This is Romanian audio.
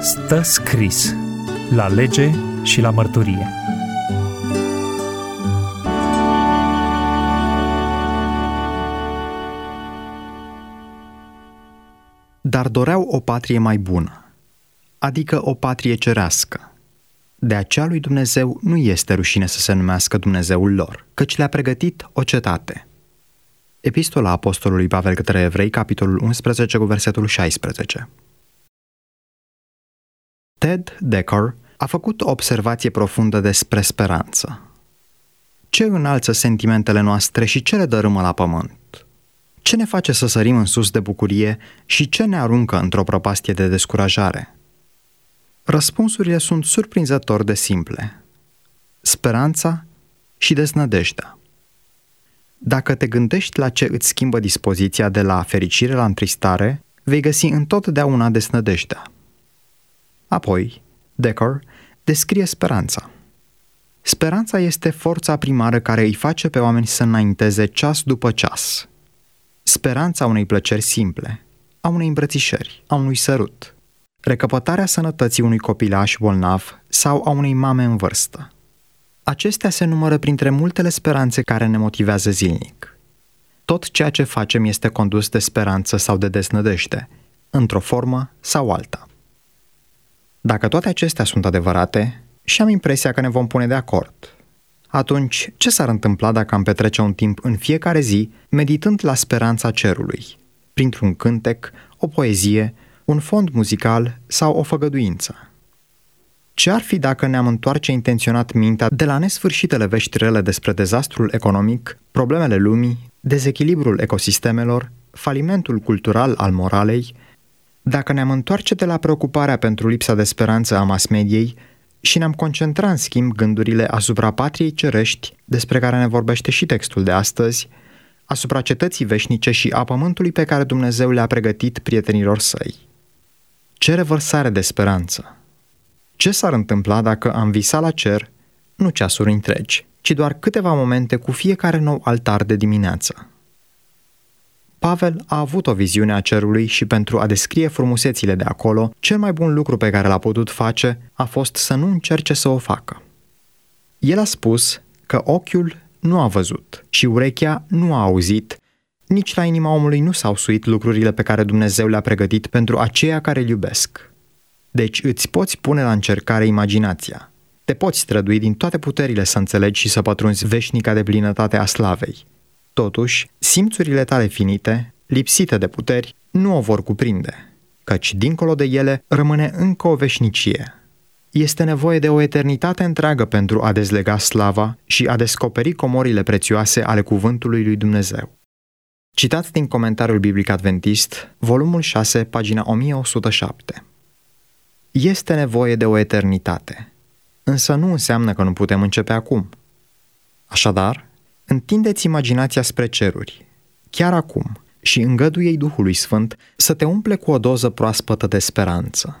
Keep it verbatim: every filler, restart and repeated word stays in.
Stă scris la lege și la mărturie. Dar doreau o patrie mai bună, adică o patrie cerească. De aceea lui Dumnezeu nu este rușine să se numească Dumnezeul lor, căci le-a pregătit o cetate. Epistola Apostolului Pavel către Evrei, capitolul unsprezece, cu versetul șaisprezece. Ted Decker a făcut o observație profundă despre speranță. Ce înalță sentimentele noastre și ce le dărâmă la pământ? Ce ne face să sărim în sus de bucurie și ce ne aruncă într-o prăpastie de descurajare? Răspunsurile sunt surprinzător de simple. Speranța și deznădejdea. Dacă te gândești la ce îți schimbă dispoziția de la fericire la întristare, vei găsi întotdeauna deznădejdea. Apoi, Decker descrie speranța. Speranța este forța primară care îi face pe oameni să înainteze ceas după ceas. Speranța unei plăceri simple, a unei îmbrățișări, a unui sărut, recăpătarea sănătății unui copilaș bolnav sau a unei mame în vârstă. Acestea se numără printre multele speranțe care ne motivează zilnic. Tot ceea ce facem este condus de speranță sau de deznădejde, într-o formă sau alta. Dacă toate acestea sunt adevărate, și am impresia că ne vom pune de acord, atunci ce s-ar întâmpla dacă am petrece un timp în fiecare zi meditând la speranța cerului, printr-un cântec, o poezie, un fond muzical sau o făgăduință? Ce ar fi dacă ne-am întoarce intenționat mintea de la nesfârșitele vești rele despre dezastrul economic, problemele lumii, dezechilibrul ecosistemelor, falimentul cultural al moralei, dacă ne-am întoarce de la preocuparea pentru lipsa de speranță a mass-mediei și ne-am concentra în schimb gândurile asupra patriei cerești, despre care ne vorbește și textul de astăzi, asupra cetății veșnice și a pământului pe care Dumnezeu le-a pregătit prietenilor săi. Ce revărsare de speranță! Ce s-ar întâmpla dacă am visat la cer, nu ceasuri întregi, ci doar câteva momente cu fiecare nou altar de dimineață? Pavel a avut o viziune a cerului și pentru a descrie frumusețile de acolo, cel mai bun lucru pe care l-a putut face a fost să nu încerce să o facă. El a spus că ochiul nu a văzut și urechea nu a auzit, nici la inima omului nu s-au suit lucrurile pe care Dumnezeu le-a pregătit pentru aceia care îl iubesc. Deci îți poți pune la încercare imaginația. Te poți strădui din toate puterile să înțelegi și să pătrunzi veșnica de plinătate a slavei. Totuși, simțurile tale finite, lipsite de puteri, nu o vor cuprinde, căci dincolo de ele rămâne încă o veșnicie. Este nevoie de o eternitate întreagă pentru a dezlega slava și a descoperi comorile prețioase ale cuvântului lui Dumnezeu. Citat din Comentariul Biblic Adventist, volumul șase, pagina o mie o sută șapte. Este nevoie de o eternitate, însă nu înseamnă că nu putem începe acum. Așadar, întindeți imaginația spre ceruri, chiar acum, și îngăduie-i Duhului Sfânt să te umple cu o doză proaspătă de speranță.